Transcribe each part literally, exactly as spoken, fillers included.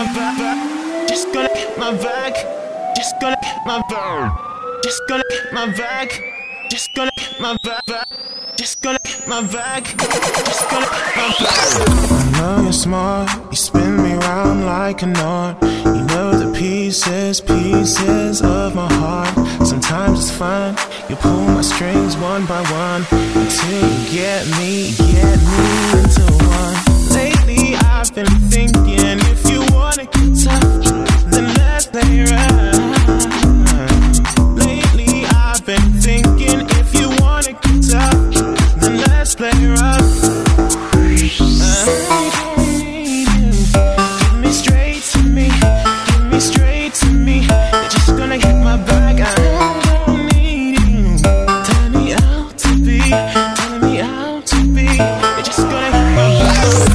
vibe. Just gonna get my bag. Just gonna get my bag. Just gonna get my bag. Just gonna get my bag. Just gonna get my bag. Just gonna get my bag. I know you're smart. You spin me round like a knot. You know the pieces, pieces of my heart. Sometimes it's fun. You pull my strings one by one until you get me, get me into one. Lately I've been thinking, if you wanna get tough, then let's play right. Lately I've been thinking, if you wanna get tough, then let's play rough. I don't need you. Give me straight to me. Give me straight to me. You're just gonna hit my bag. I don't need you. Tell me how to be. Tell me how to be. You're just gonna hit my bag.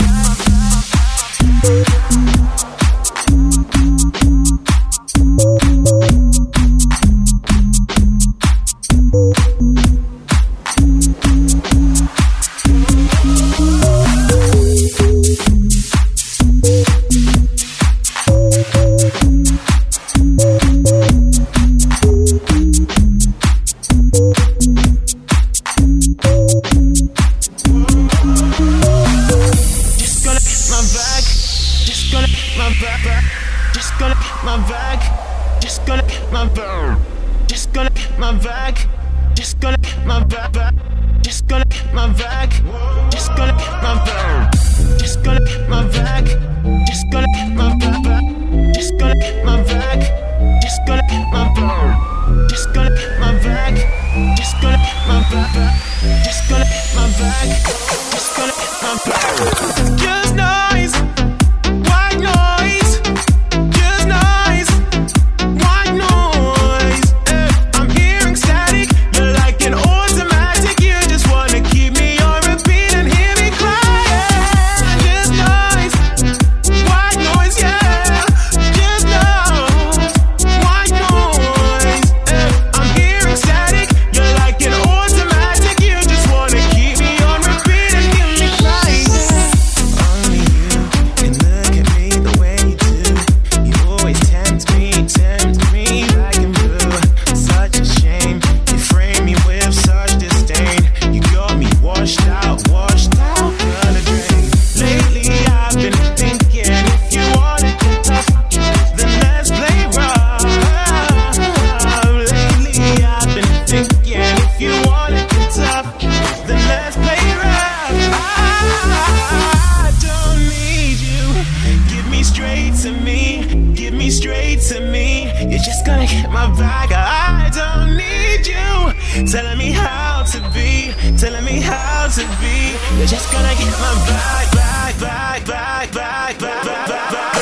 Just gonna get my bag. Just gonna get my bag. Just gonna get my bag. Just gonna get my bag. Just gonna get my bag. Just gonna get my bag. Just gonna get my bag. Just gonna get my bag. Just gonna get my bag. Just gonna get my bag. Just gonna get my bag. Just gonna get my bag. Just gonna get my bag. Just gonna get my bag. Just noise, white noise. Just noise, white noise. Eh, I'm hearing static. You're like an automatic. You just wanna keep me on repeat and hear me crying. Just noise, white noise, yeah. Just noise, white noise. Eh, I'm hearing static. You're like an automatic. You just wanna keep me on repeat and hear me crying. Only you can look at me the way you do. You always tempt me, tempt me like I'm blue. Such a shame, you frame me with such disdain. You got me washed out, washed out, gonna drain. Lately I've been thinking, if you wanna get tough, then let's play rough. Lately I've been thinking, if you wanna get tough, then let's play rough. I don't need you. Give me straight to me. Give me straight to me. You're just gonna get my bag. I don't need you. Telling me how to be. Telling me how to be. You're just gonna get my bag, bag, bag, bag, bag, bag, bag, bag, bag.